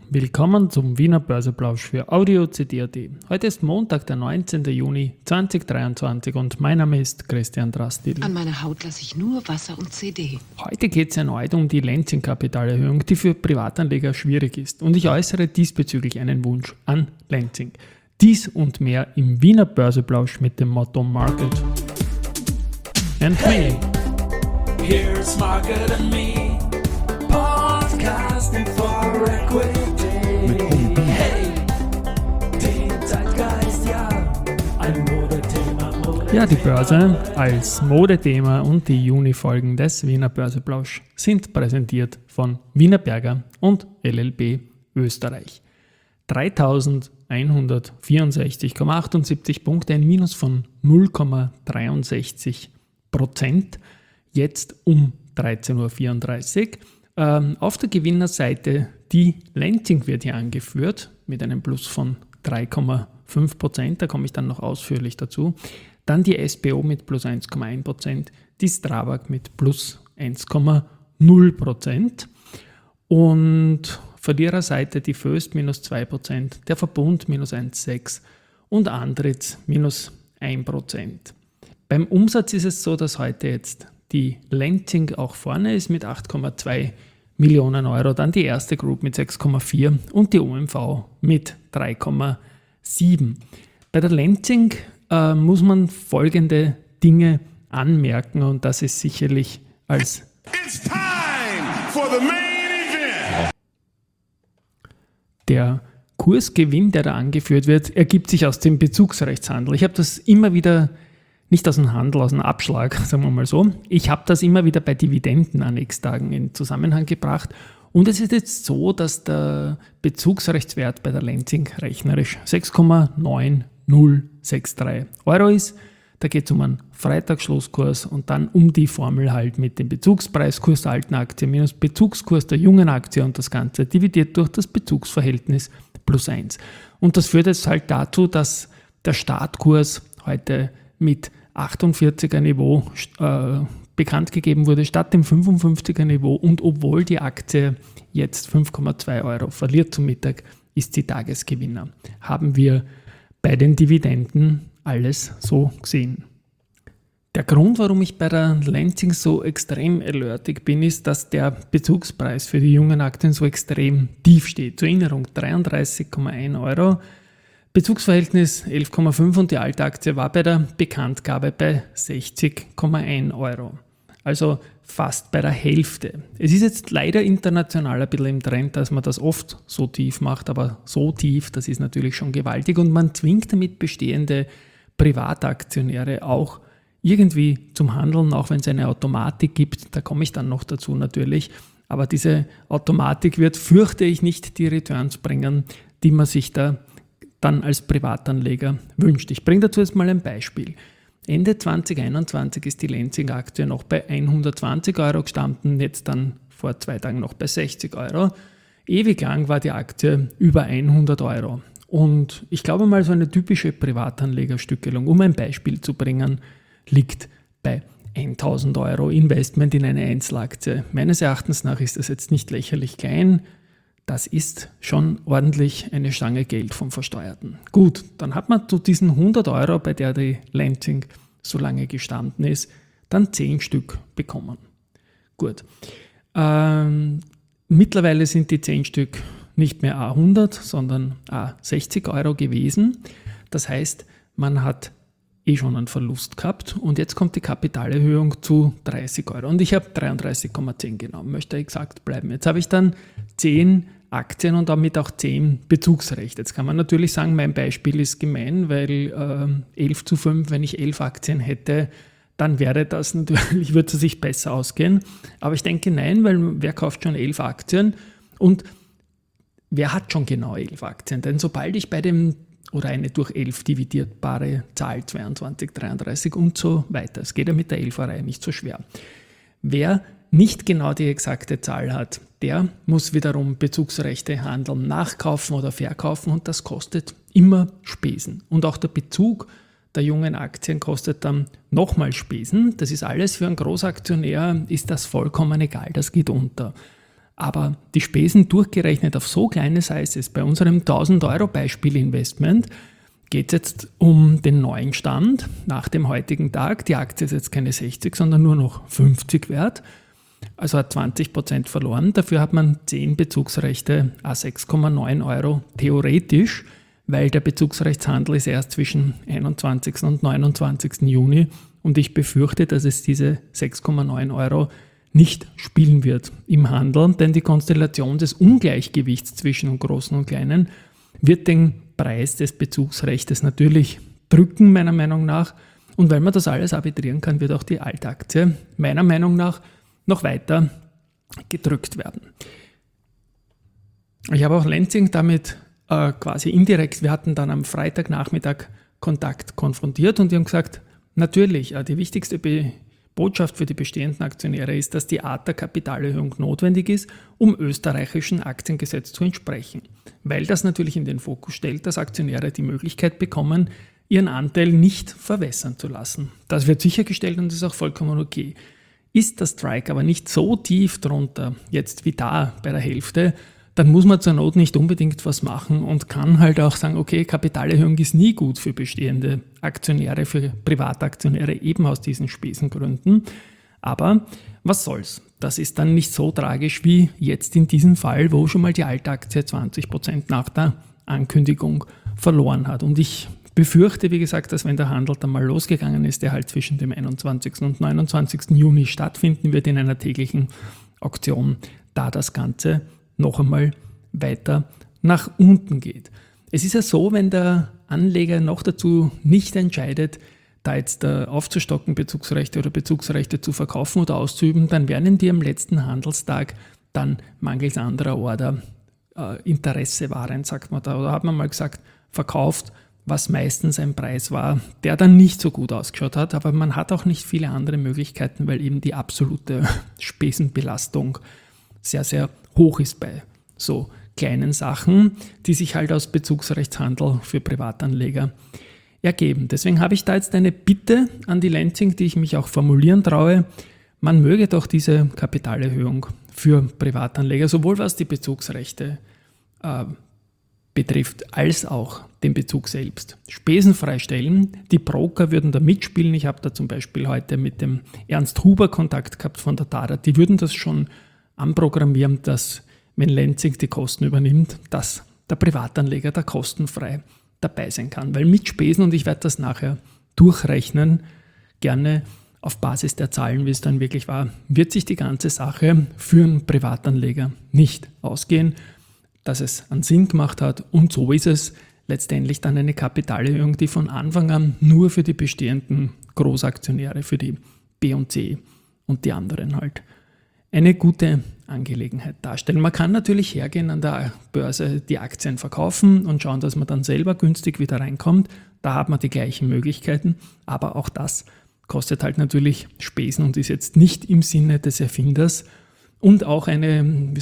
Willkommen zum Wiener Börseplausch für Audio CD.at. Heute ist Montag, der 19. Juni 2023 und mein Name ist Christian Drastil. An meiner Haut lasse ich nur Wasser und CD. Heute geht es erneut um die Lenzing-Kapitalerhöhung, die für Privatanleger schwierig ist. Und ich äußere diesbezüglich einen Wunsch an Lenzing. Dies und mehr im Wiener Börseplausch mit dem Motto Market and Me. Here's Market and Me, podcasting for equity. Hey, den Zeitgeist, ja, ein Modethema. Ja, die Börse als Modethema und die Juni-Folgen des Wiener Börseplausch sind präsentiert von Wiener Berger und LLB Österreich. 3.164,78 Punkte, ein Minus von 0,63%, jetzt um 13.34 Uhr. Auf der Gewinnerseite die Lenzing wird hier angeführt mit einem Plus von 3,5%, da komme ich dann noch ausführlich dazu. Dann die SBO mit plus 1,1%, die Strabag mit plus 1,0% und Verliererseite die Föst minus 2%, der Verbund minus 1,6% und Andritz minus 1%. Beim Umsatz ist es so, dass heute jetzt die Lenzing auch vorne ist mit 8,2 Millionen Euro, dann die erste Group mit 6,4 und die OMV mit 3,7. Bei der Lenzing muss man folgende Dinge anmerken und das ist sicherlich als It's time for the main event. Der Kursgewinn, der da angeführt wird, ergibt sich aus dem Bezugsrechtshandel. Ich habe das immer wieder, nicht aus dem Handel, aus dem Abschlag, sagen wir mal so. Ich habe das immer wieder bei Dividendenannextagen in Zusammenhang gebracht. Und es ist jetzt so, dass der Bezugsrechtswert bei der Lenzing rechnerisch 6,9063 Euro ist. Da geht es um einen Freitagsschlusskurs und dann um die Formel halt mit dem Bezugspreiskurs der alten Aktie minus Bezugskurs der jungen Aktie und das Ganze dividiert durch das Bezugsverhältnis plus 1. Und das führt jetzt halt dazu, dass der Startkurs heute mit 48er Niveau bekannt gegeben wurde, statt dem 55er Niveau. Und obwohl die Aktie jetzt 5,2 Euro verliert zum Mittag, ist sie Tagesgewinner. Haben wir bei den Dividenden alles so gesehen. Der Grund, warum ich bei der Lenzing so extrem alertig bin, ist, dass der Bezugspreis für die jungen Aktien so extrem tief steht. Zur Erinnerung 33,1 Euro. Bezugsverhältnis 11,5 und die alte Aktie war bei der Bekanntgabe bei 60,1 Euro. Also fast bei der Hälfte. Es ist jetzt leider international ein bisschen im Trend, dass man das oft so tief macht, aber so tief, das ist natürlich schon gewaltig und man zwingt damit bestehende Privataktionäre auch irgendwie zum Handeln, auch wenn es eine Automatik gibt, da komme ich dann noch dazu natürlich, aber diese Automatik wird, fürchte ich, nicht die Returns bringen, die man sich da dann als Privatanleger wünscht. Ich bringe dazu jetzt mal ein Beispiel. Ende 2021 ist die Lenzing-Aktie noch bei 120 Euro gestanden, jetzt dann vor 2 Tagen noch bei 60 Euro. Ewig lang war die Aktie über 100 Euro. Und ich glaube mal, so eine typische Privatanlegerstückelung, um ein Beispiel zu bringen, liegt bei 1000 Euro Investment in eine Einzelaktie. Meines Erachtens nach ist das jetzt nicht lächerlich klein. Das ist schon ordentlich eine Stange Geld vom Versteuerten. Gut, dann hat man zu diesen 100 Euro, bei der die Lenzing so lange gestanden ist, dann 10 Stück bekommen. Gut. Mittlerweile sind die 10 Stück nicht mehr A100, sondern A60 Euro gewesen. Das heißt, man hat schon einen Verlust gehabt und jetzt kommt die Kapitalerhöhung zu 30 Euro. Und ich habe 33,10 genommen, möchte exakt bleiben. Jetzt habe ich dann 10 Aktien und damit auch 10 Bezugsrechte. Jetzt kann man natürlich sagen, mein Beispiel ist gemein, weil 11:5, wenn ich 11 Aktien hätte, dann wäre das natürlich, würde es sich besser ausgehen. Aber ich denke nein, weil wer kauft schon 11 Aktien und wer hat schon genau 11 Aktien? Denn sobald ich bei dem oder eine durch 11 dividierbare Zahl 22, 33 und so weiter, es geht ja mit der 11er nicht so schwer. Wer nicht genau die exakte Zahl hat, der muss wiederum Bezugsrechte handeln, nachkaufen oder verkaufen und das kostet immer Spesen. Und auch der Bezug der jungen Aktien kostet dann nochmal Spesen. Das ist alles für einen Großaktionär, ist das vollkommen egal, das geht unter. Aber die Spesen durchgerechnet auf so kleine Sizes, bei unserem 1000 € Beispiel-Investment, geht es jetzt um den neuen Stand nach dem heutigen Tag. Die Aktie ist jetzt keine 60, sondern nur noch 50 wert. Also hat 20% verloren. Dafür hat man 10 Bezugsrechte à 6,9 € theoretisch, weil der Bezugsrechtshandel ist erst zwischen 21. und 29. Juni. Und ich befürchte, dass es diese 6,9 € nicht spielen wird im Handel, denn die Konstellation des Ungleichgewichts zwischen Großen und Kleinen wird den Preis des Bezugsrechtes natürlich drücken, meiner Meinung nach. Und weil man das alles arbitrieren kann, wird auch die Altaktie meiner Meinung nach noch weiter gedrückt werden. Ich habe auch Lenzing damit quasi indirekt, wir hatten dann am Freitagnachmittag Kontakt konfrontiert und die haben gesagt, natürlich, die wichtigste Botschaft für die bestehenden Aktionäre ist, dass die Art der Kapitalerhöhung notwendig ist, um österreichischen Aktiengesetz zu entsprechen. Weil das natürlich in den Fokus stellt, dass Aktionäre die Möglichkeit bekommen, ihren Anteil nicht verwässern zu lassen. Das wird sichergestellt und ist auch vollkommen okay. Ist der Strike aber nicht so tief drunter, jetzt wie da bei der Hälfte, dann muss man zur Not nicht unbedingt was machen und kann halt auch sagen, okay, Kapitalerhöhung ist nie gut für bestehende Aktionäre, für Privataktionäre, eben aus diesen Spesengründen. Aber was soll's? Das ist dann nicht so tragisch wie jetzt in diesem Fall, wo schon mal die Altaktie 20% nach der Ankündigung verloren hat. Und ich befürchte, wie gesagt, dass wenn der Handel dann mal losgegangen ist, der halt zwischen dem 21. und 29. Juni stattfinden wird in einer täglichen Auktion, da das Ganze noch einmal weiter nach unten geht. Es ist ja so, wenn der Anleger noch dazu nicht entscheidet, da jetzt aufzustocken, Bezugsrechte oder Bezugsrechte zu verkaufen oder auszuüben, dann werden die am letzten Handelstag dann mangels anderer Order Interesse wahren, sagt man da. Oder hat man mal gesagt, verkauft, was meistens ein Preis war, der dann nicht so gut ausgeschaut hat, aber man hat auch nicht viele andere Möglichkeiten, weil eben die absolute Spesenbelastung sehr, sehr hoch ist bei so kleinen Sachen, die sich halt aus Bezugsrechtshandel für Privatanleger ergeben. Deswegen habe ich da jetzt eine Bitte an die Lenzing, die ich mich auch formulieren traue. Man möge doch diese Kapitalerhöhung für Privatanleger, sowohl was die Bezugsrechte betrifft, als auch den Bezug selbst, spesenfrei stellen. Die Broker würden da mitspielen. Ich habe da zum Beispiel heute mit dem Ernst Huber Kontakt gehabt von der TADA. Die würden das schon anprogrammieren, dass, wenn Lenzing die Kosten übernimmt, dass der Privatanleger da kostenfrei dabei sein kann. Weil mit Spesen, und ich werde das nachher durchrechnen, gerne auf Basis der Zahlen, wie es dann wirklich war, wird sich die ganze Sache für einen Privatanleger nicht ausgehen, dass es einen Sinn gemacht hat. Und so ist es letztendlich dann eine Kapitalerhöhung, die von Anfang an nur für die bestehenden Großaktionäre, für die B und C und die anderen halt eine gute Angelegenheit darstellen. Man kann natürlich hergehen an der Börse, die Aktien verkaufen und schauen, dass man dann selber günstig wieder reinkommt. Da hat man die gleichen Möglichkeiten, aber auch das kostet halt natürlich Spesen und ist jetzt nicht im Sinne des Erfinders und auch eine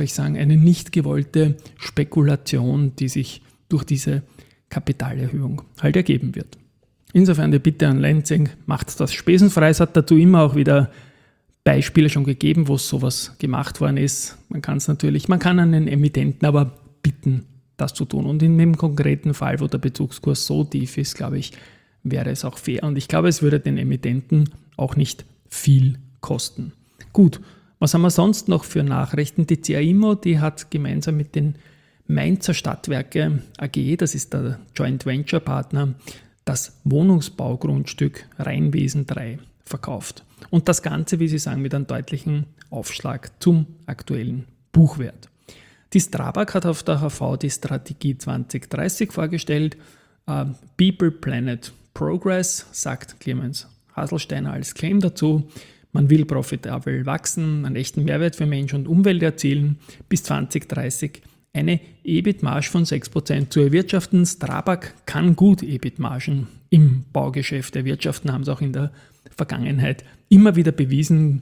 nicht gewollte Spekulation, die sich durch diese Kapitalerhöhung halt ergeben wird. Insofern die Bitte an Lenzing, macht das spesenfrei. Es hat dazu immer auch wieder Beispiele schon gegeben, wo sowas gemacht worden ist. Man kann einen Emittenten aber bitten, das zu tun. Und in dem konkreten Fall, wo der Bezugskurs so tief ist, glaube ich, wäre es auch fair. Und ich glaube, es würde den Emittenten auch nicht viel kosten. Gut, was haben wir sonst noch für Nachrichten? Die CA Immo, die hat gemeinsam mit den Mainzer Stadtwerke AG, das ist der Joint Venture Partner, das Wohnungsbaugrundstück Rheinwesen 3 verkauft. Und das Ganze, wie Sie sagen, mit einem deutlichen Aufschlag zum aktuellen Buchwert. Die Strabag hat auf der HV die Strategie 2030 vorgestellt. People, Planet, Progress, sagt Clemens Haselsteiner als Claim dazu. Man will profitabel wachsen, einen echten Mehrwert für Mensch und Umwelt erzielen, bis 2030 eine EBIT-Marge von 6% zu erwirtschaften. Strabag kann gut EBIT-Margen im Baugeschäft erwirtschaften, haben sie auch in der Vergangenheit immer wieder bewiesen.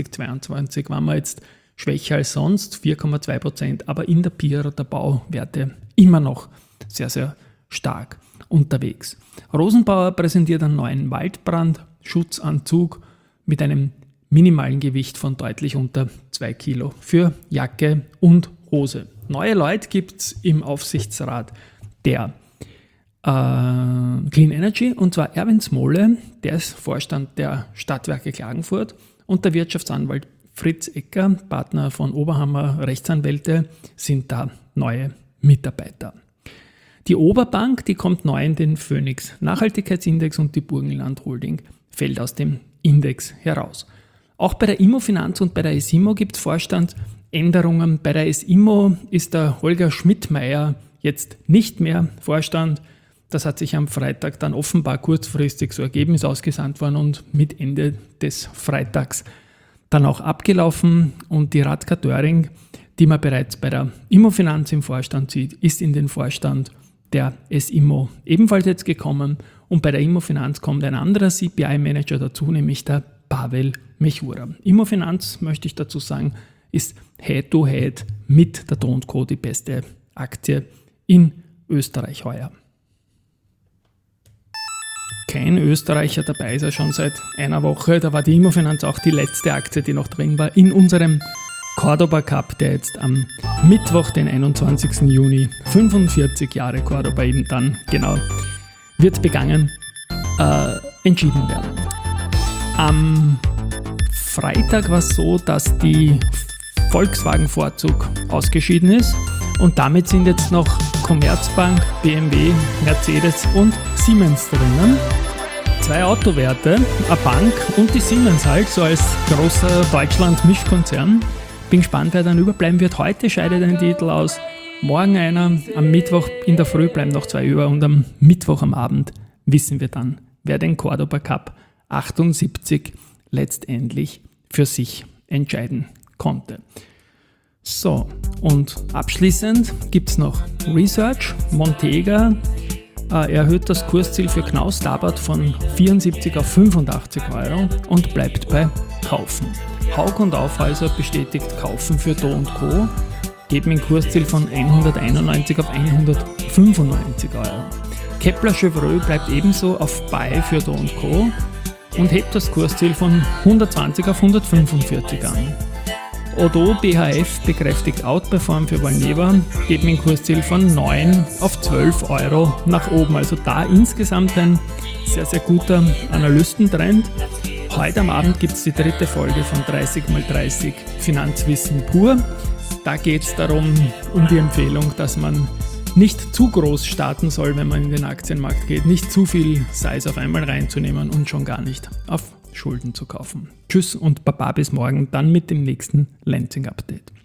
2022 waren wir jetzt schwächer als sonst, 4,2%, aber in der PIR der Bauwerte immer noch sehr, sehr stark unterwegs. Rosenbauer präsentiert einen neuen Waldbrandschutzanzug mit einem minimalen Gewicht von deutlich unter 2 Kilo für Jacke und Hose. Neue Leute gibt es im Aufsichtsrat der Clean Energy, und zwar Erwin Smole, der ist Vorstand der Stadtwerke Klagenfurt, und der Wirtschaftsanwalt Fritz Ecker, Partner von Oberhammer Rechtsanwälte, sind da neue Mitarbeiter. Die Oberbank, die kommt neu in den Phoenix Nachhaltigkeitsindex und die Burgenland Holding fällt aus dem Index heraus. Auch bei der Immofinanz und bei der SIMO gibt es Vorstandsänderungen. Bei der SIMO ist der Holger Schmidtmeier jetzt nicht mehr Vorstand. Das hat sich am Freitag dann offenbar kurzfristig so ergeben, ist ausgesandt worden und mit Ende des Freitags dann auch abgelaufen. Und die Radka Döring, die man bereits bei der Immofinanz im Vorstand sieht, ist in den Vorstand der SIMO ebenfalls jetzt gekommen. Und bei der Immofinanz kommt ein anderer CPI-Manager dazu, nämlich der Pavel Mechura. Immofinanz, möchte ich dazu sagen, ist Head-to-Head mit der Do & Co. die beste Aktie in Österreich heuer. Kein Österreicher dabei ist ja schon seit einer Woche. Da war die Immofinanz auch die letzte Aktie, die noch drin war in unserem Cordoba Cup, der jetzt am Mittwoch, den 21. Juni, 45 Jahre Cordoba eben dann genau, wird begangen, entschieden werden. Am Freitag war es so, dass die Volkswagen Vorzug ausgeschieden ist und damit sind jetzt noch Commerzbank, BMW, Mercedes und Siemens drinnen. 2 Autowerte, eine Bank und die Siemens halt, so als großer Deutschland-Mischkonzern. Bin gespannt, wer dann überbleiben wird. Heute scheidet ein Titel aus, morgen einer, am Mittwoch in der Früh bleiben noch 2 über und am Mittwoch am Abend wissen wir dann, wer den Cordoba Cup 78 letztendlich für sich entscheiden konnte. So, und abschließend gibt es noch Research. Montega erhöht das Kursziel für Knaus Tabbert von 74 auf 85 Euro und bleibt bei Kaufen. Haug und Aufhäuser bestätigt Kaufen für Do & Co. geben ein Kursziel von 191 auf 195 Euro. Kepler-Chevreux bleibt ebenso auf Buy für Do & Co. und hebt das Kursziel von 120 auf 145 an. Odo BHF bekräftigt Outperform für Valneva, geben ein Kursziel von 9 auf 12 Euro nach oben. Also da insgesamt ein sehr, sehr guter Analystentrend. Heute am Abend gibt es die 3. Folge von 30x30 Finanzwissen pur. Da geht es darum, um die Empfehlung, dass man nicht zu groß starten soll, wenn man in den Aktienmarkt geht, nicht zu viel Size auf einmal reinzunehmen und schon gar nicht auf Schulden zu kaufen. Tschüss und Baba bis morgen, dann mit dem nächsten Lansing-Update.